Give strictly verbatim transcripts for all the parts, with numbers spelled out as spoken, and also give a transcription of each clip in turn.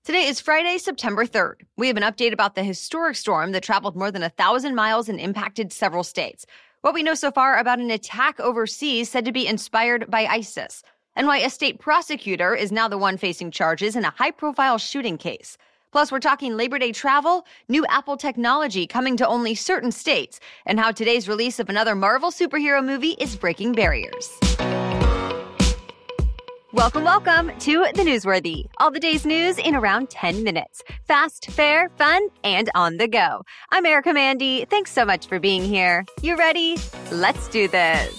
Today is Friday, September third. We have an update about the historic storm that traveled more than a thousand miles and impacted several states. What we know so far about an attack overseas said to be inspired by ISIS, and why a state prosecutor is now the one facing charges in a high-profile shooting case. Plus, we're talking Labor Day travel, new Apple technology coming to only certain states, and how today's release of another Marvel superhero movie is breaking barriers. Welcome, welcome to The Newsworthy. All the day's news in around ten minutes. Fast, fair, fun, and on the go. I'm Erica Mandy. Thanks so much for being here. You ready? Let's do this.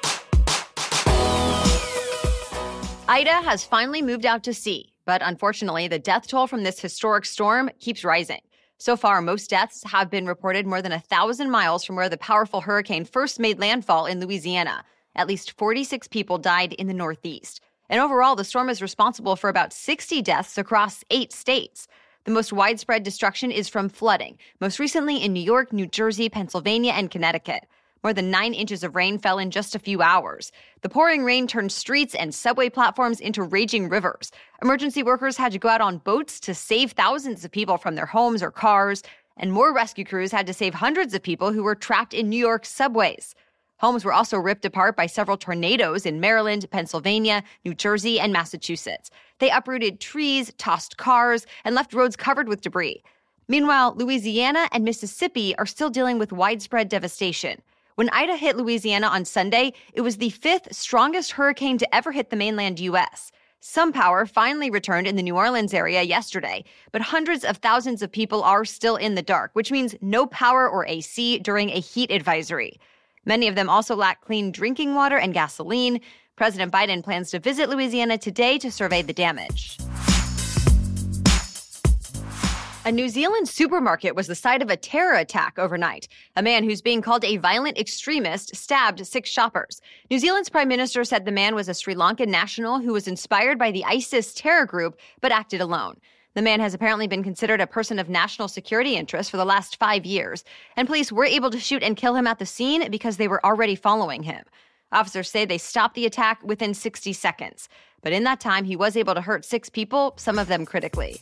Ida has finally moved out to sea, but unfortunately, the death toll from this historic storm keeps rising. So far, most deaths have been reported more than a thousand miles from where the powerful hurricane first made landfall in Louisiana. At least forty-six people died in the Northeast. And overall, the storm is responsible for about sixty deaths across eight states. The most widespread destruction is from flooding, most recently in New York, New Jersey, Pennsylvania, and Connecticut. More than nine inches of rain fell in just a few hours. The pouring rain turned streets and subway platforms into raging rivers. Emergency workers had to go out on boats to save thousands of people from their homes or cars, and more rescue crews had to save hundreds of people who were trapped in New York's subways. Homes were also ripped apart by several tornadoes in Maryland, Pennsylvania, New Jersey, and Massachusetts. They uprooted trees, tossed cars, and left roads covered with debris. Meanwhile, Louisiana and Mississippi are still dealing with widespread devastation. When Ida hit Louisiana on Sunday, it was the fifth strongest hurricane to ever hit the mainland U S. Some power finally returned in the New Orleans area yesterday, but hundreds of thousands of people are still in the dark, which means no power or A C during a heat advisory. Many of them also lack clean drinking water and gasoline. President Biden plans to visit Louisiana today to survey the damage. A New Zealand supermarket was the site of a terror attack overnight. A man who's being called a violent extremist stabbed six shoppers. New Zealand's prime minister said the man was a Sri Lankan national who was inspired by the ISIS terror group but acted alone. The man has apparently been considered a person of national security interest for the last five years, and police were able to shoot and kill him at the scene because they were already following him. Officers say they stopped the attack within sixty seconds, but in that time, he was able to hurt six people, some of them critically.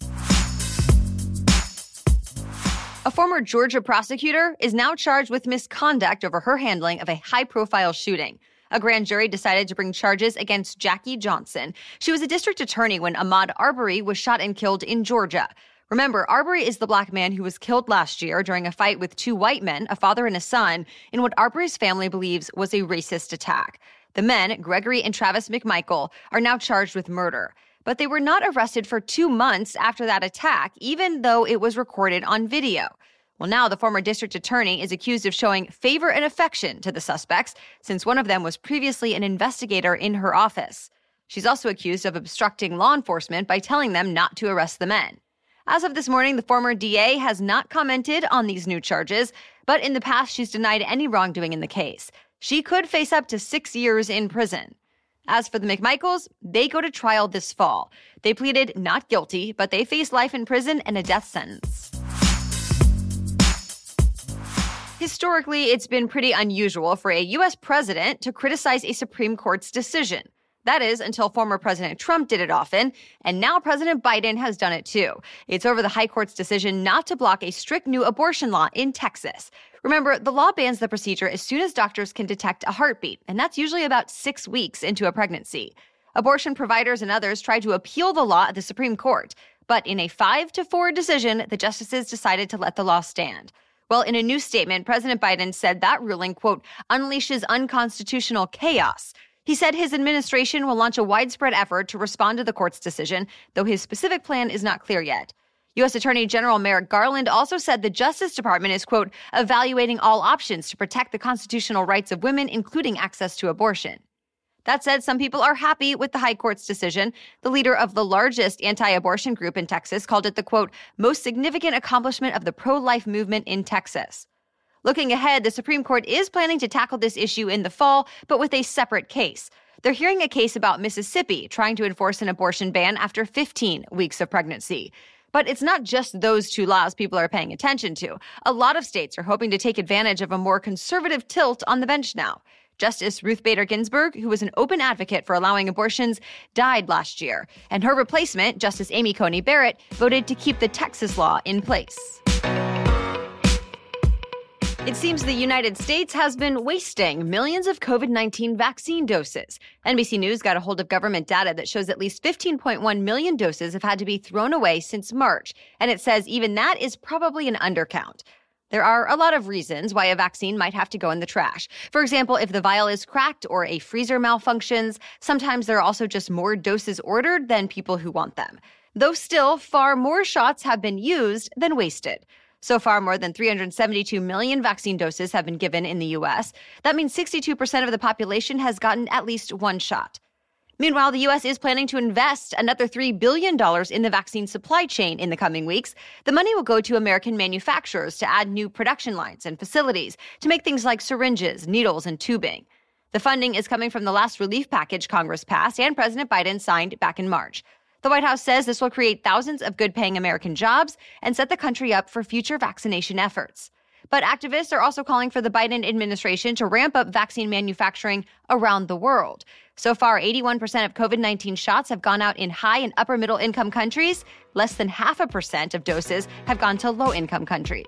A former Georgia prosecutor is now charged with misconduct over her handling of a high-profile shooting. A grand jury decided to bring charges against Jackie Johnson. She was a district attorney when Ahmaud Arbery was shot and killed in Georgia. Remember, Arbery is the black man who was killed last year during a fight with two white men, a father and a son, in what Arbery's family believes was a racist attack. The men, Gregory and Travis McMichael, are now charged with murder. But they were not arrested for two months after that attack, even though it was recorded on video. Well, now the former district attorney is accused of showing favor and affection to the suspects, since one of them was previously an investigator in her office. She's also accused of obstructing law enforcement by telling them not to arrest the men. As of this morning, the former D A has not commented on these new charges, but in the past she's denied any wrongdoing in the case. She could face up to six years in prison. As for the McMichaels, they go to trial this fall. They pleaded not guilty, but they face life in prison and a death sentence. Historically, it's been pretty unusual for a U S president to criticize a Supreme Court's decision. That is, until former President Trump did it often, and now President Biden has done it too. It's over the High Court's decision not to block a strict new abortion law in Texas. Remember, the law bans the procedure as soon as doctors can detect a heartbeat, and that's usually about six weeks into a pregnancy. Abortion providers and others tried to appeal the law at the Supreme Court, but in a five to four decision, the justices decided to let the law stand. Well, in a new statement, President Biden said that ruling, quote, unleashes unconstitutional chaos. He said his administration will launch a widespread effort to respond to the court's decision, though his specific plan is not clear yet. U S Attorney General Merrick Garland also said the Justice Department is, quote, evaluating all options to protect the constitutional rights of women, including access to abortion. That said, some people are happy with the High Court's decision. The leader of the largest anti-abortion group in Texas called it the, quote, most significant accomplishment of the pro-life movement in Texas. Looking ahead, the Supreme Court is planning to tackle this issue in the fall, but with a separate case. They're hearing a case about Mississippi trying to enforce an abortion ban after fifteen weeks of pregnancy. But it's not just those two laws people are paying attention to. A lot of states are hoping to take advantage of a more conservative tilt on the bench now. Justice Ruth Bader Ginsburg, who was an open advocate for allowing abortions, died last year, and her replacement, Justice Amy Coney Barrett, voted to keep the Texas law in place. It seems the United States has been wasting millions of COVID nineteen vaccine doses. N B C News got a hold of government data that shows at least fifteen point one million doses have had to be thrown away since March, and it says even that is probably an undercount. There are a lot of reasons why a vaccine might have to go in the trash. For example, if the vial is cracked or a freezer malfunctions, sometimes there are also just more doses ordered than people who want them. Though still, far more shots have been used than wasted. So far, more than three hundred seventy-two million vaccine doses have been given in the U S. That means sixty-two percent of the population has gotten at least one shot. Meanwhile, the U S is planning to invest another three billion dollars in the vaccine supply chain in the coming weeks. The money will go to American manufacturers to add new production lines and facilities to make things like syringes, needles, and tubing. The funding is coming from the last relief package Congress passed and President Biden signed back in March. The White House says this will create thousands of good-paying American jobs and set the country up for future vaccination efforts. But activists are also calling for the Biden administration to ramp up vaccine manufacturing around the world. So far, eighty-one percent of COVID nineteen shots have gone out in high and upper middle income countries. Less than half a percent of doses have gone to low income countries.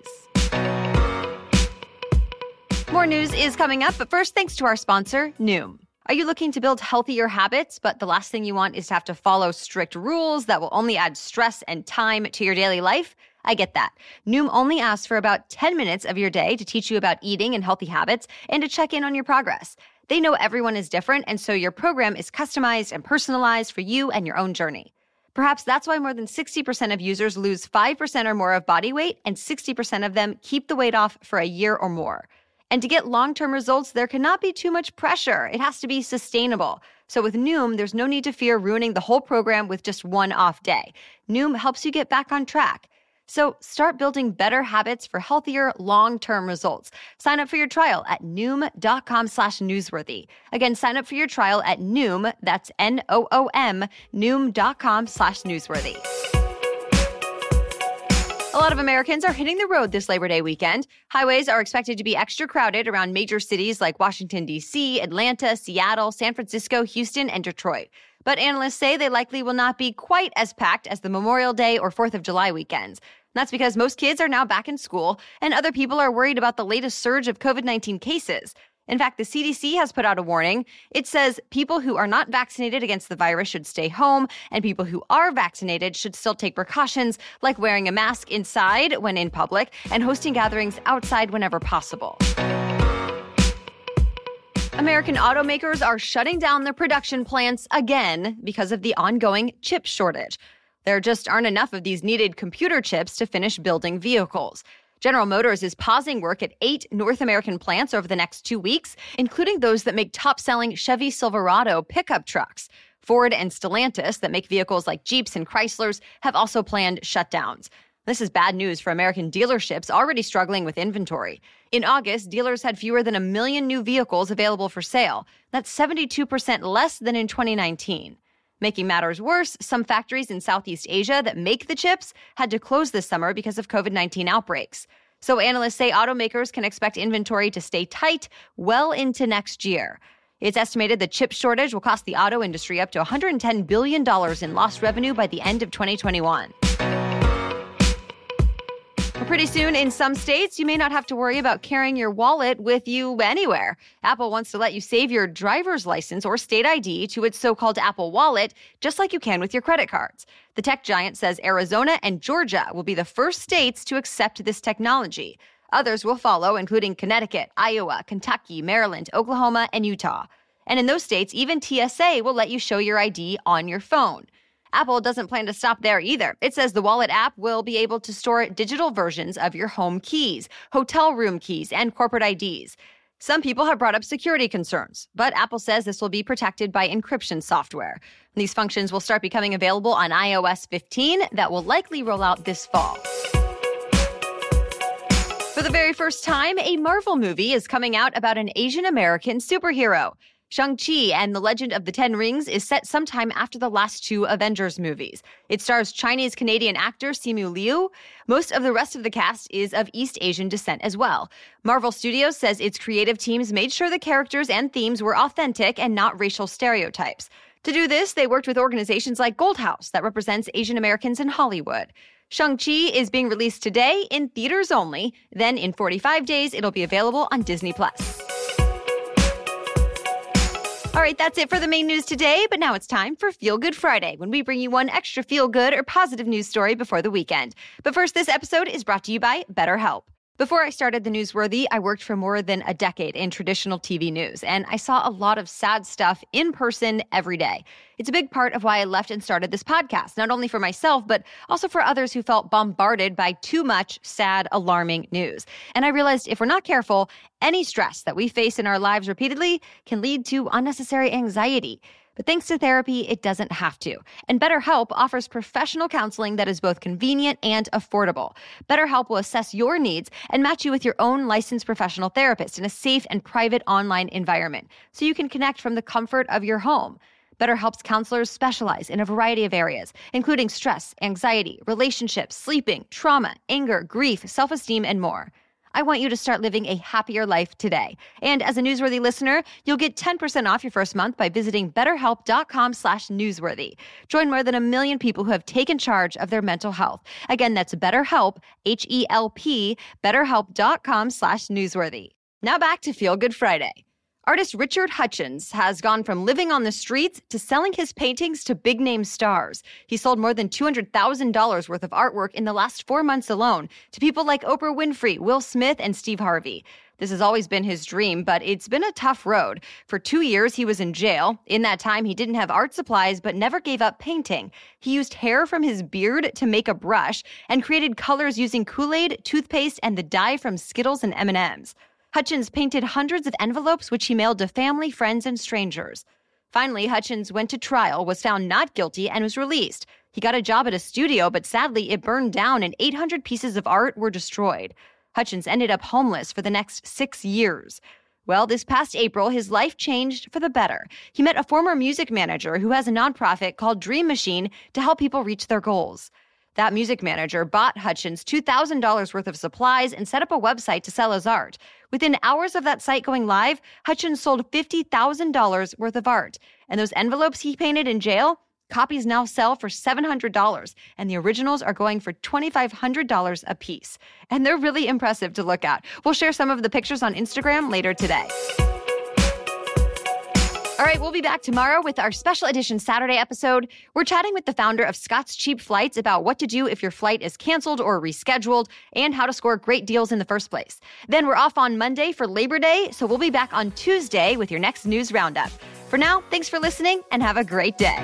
More news is coming up, but first, thanks to our sponsor, Noom. Are you looking to build healthier habits, but the last thing you want is to have to follow strict rules that will only add stress and time to your daily life? I get that. Noom only asks for about ten minutes of your day to teach you about eating and healthy habits and to check in on your progress. They know everyone is different, and so your program is customized and personalized for you and your own journey. Perhaps that's why more than sixty percent of users lose five percent or more of body weight, and sixty percent of them keep the weight off for a year or more. And to get long-term results, there cannot be too much pressure. It has to be sustainable. So with Noom, there's no need to fear ruining the whole program with just one off day. Noom helps you get back on track. So start building better habits for healthier, long-term results. Sign up for your trial at Noom.com slash newsworthy. Again, sign up for your trial at Noom, that's N O O M, Noom.com slash newsworthy. A lot of Americans are hitting the road this Labor Day weekend. Highways are expected to be extra crowded around major cities like Washington, D C, Atlanta, Seattle, San Francisco, Houston, and Detroit. But analysts say they likely will not be quite as packed as the Memorial Day or fourth of July weekends. That's because most kids are now back in school, and other people are worried about the latest surge of COVID nineteen cases. In fact, the C D C has put out a warning. It says people who are not vaccinated against the virus should stay home, and people who are vaccinated should still take precautions, like wearing a mask inside when in public and hosting gatherings outside whenever possible. American automakers are shutting down their production plants again because of the ongoing chip shortage. There just aren't enough of these needed computer chips to finish building vehicles. General Motors is pausing work at eight North American plants over the next two weeks, including those that make top-selling Chevy Silverado pickup trucks. Ford and Stellantis, that make vehicles like Jeeps and Chryslers, have also planned shutdowns. This is bad news for American dealerships already struggling with inventory. In August, dealers had fewer than a million new vehicles available for sale. That's seventy-two percent less than in twenty nineteen. Making matters worse, some factories in Southeast Asia that make the chips had to close this summer because of COVID nineteen outbreaks. So analysts say automakers can expect inventory to stay tight well into next year. It's estimated the chip shortage will cost the auto industry up to one hundred ten billion dollars in lost revenue by the end of twenty twenty-one. Pretty soon, in some states, you may not have to worry about carrying your wallet with you anywhere. Apple wants to let you save your driver's license or state I D to its so-called Apple Wallet, just like you can with your credit cards. The tech giant says Arizona and Georgia will be the first states to accept this technology. Others will follow, including Connecticut, Iowa, Kentucky, Maryland, Oklahoma, and Utah. And in those states, even T S A will let you show your I D on your phone. Apple doesn't plan to stop there either. It says the Wallet app will be able to store digital versions of your home keys, hotel room keys, and corporate I Ds. Some people have brought up security concerns, but Apple says this will be protected by encryption software. These functions will start becoming available on i O S fifteen that will likely roll out this fall. For the very first time, a Marvel movie is coming out about an Asian American superhero. Shang-Chi and the Legend of the Ten Rings is set sometime after the last two Avengers movies. It stars Chinese-Canadian actor Simu Liu. Most of the rest of the cast is of East Asian descent as well. Marvel Studios says its creative teams made sure the characters and themes were authentic and not racial stereotypes. To do this, they worked with organizations like Gold House that represents Asian Americans in Hollywood. Shang-Chi is being released today in theaters only. Then in forty-five days, it'll be available on Disney Plus. All right, that's it for the main news today, but now it's time for Feel Good Friday, when we bring you one extra feel-good or positive news story before the weekend. But first, this episode is brought to you by BetterHelp. Before I started The Newsworthy, I worked for more than a decade in traditional T V news, and I saw a lot of sad stuff in person every day. It's a big part of why I left and started this podcast, not only for myself, but also for others who felt bombarded by too much sad, alarming news. And I realized if we're not careful, any stress that we face in our lives repeatedly can lead to unnecessary anxiety. But thanks to therapy, it doesn't have to. And BetterHelp offers professional counseling that is both convenient and affordable. BetterHelp will assess your needs and match you with your own licensed professional therapist in a safe and private online environment, so you can connect from the comfort of your home. BetterHelp's counselors specialize in a variety of areas, including stress, anxiety, relationships, sleeping, trauma, anger, grief, self-esteem, and more. I want you to start living a happier life today. And as a Newsworthy listener, you'll get ten percent off your first month by visiting betterhelp.com slash newsworthy. Join more than a million people who have taken charge of their mental health. Again, that's BetterHelp, H E L P, betterhelp.com slash newsworthy. Now back to Feel Good Friday. Artist Richard Hutchins has gone from living on the streets to selling his paintings to big-name stars. He sold more than two hundred thousand dollars worth of artwork in the last four months alone to people like Oprah Winfrey, Will Smith, and Steve Harvey. This has always been his dream, but it's been a tough road. For two years, he was in jail. In that time, he didn't have art supplies, but never gave up painting. He used hair from his beard to make a brush and created colors using Kool-Aid, toothpaste, and the dye from Skittles and M and M's. Hutchins painted hundreds of envelopes, which he mailed to family, friends, and strangers. Finally, Hutchins went to trial, was found not guilty, and was released. He got a job at a studio, but sadly, it burned down and eight hundred pieces of art were destroyed. Hutchins ended up homeless for the next six years. Well, this past April, his life changed for the better. He met a former music manager who has a nonprofit called Dream Machine to help people reach their goals. That music manager bought Hutchins two thousand dollars worth of supplies and set up a website to sell his art. Within hours of that site going live, Hutchins sold fifty thousand dollars worth of art. And those envelopes he painted in jail, copies now sell for seven hundred dollars, and the originals are going for two thousand five hundred dollars a piece. And they're really impressive to look at. We'll share some of the pictures on Instagram later today. All right, we'll be back tomorrow with our special edition Saturday episode. We're chatting with the founder of Scott's Cheap Flights about what to do if your flight is canceled or rescheduled and how to score great deals in the first place. Then we're off on Monday for Labor Day, so we'll be back on Tuesday with your next news roundup. For now, thanks for listening and have a great day.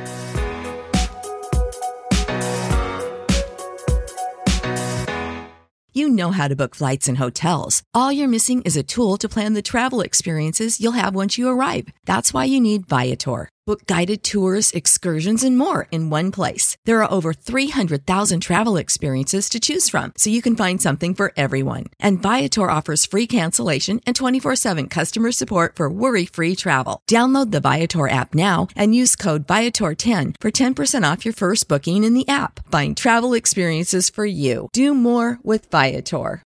You know how to book flights and hotels. All you're missing is a tool to plan the travel experiences you'll have once you arrive. That's why you need Viator. Book guided tours, excursions, and more in one place. There are over three hundred thousand travel experiences to choose from, so you can find something for everyone. And Viator offers free cancellation and twenty-four seven customer support for worry-free travel. Download the Viator app now and use code Viator ten for ten percent off your first booking in the app. Find travel experiences for you. Do more with Viator.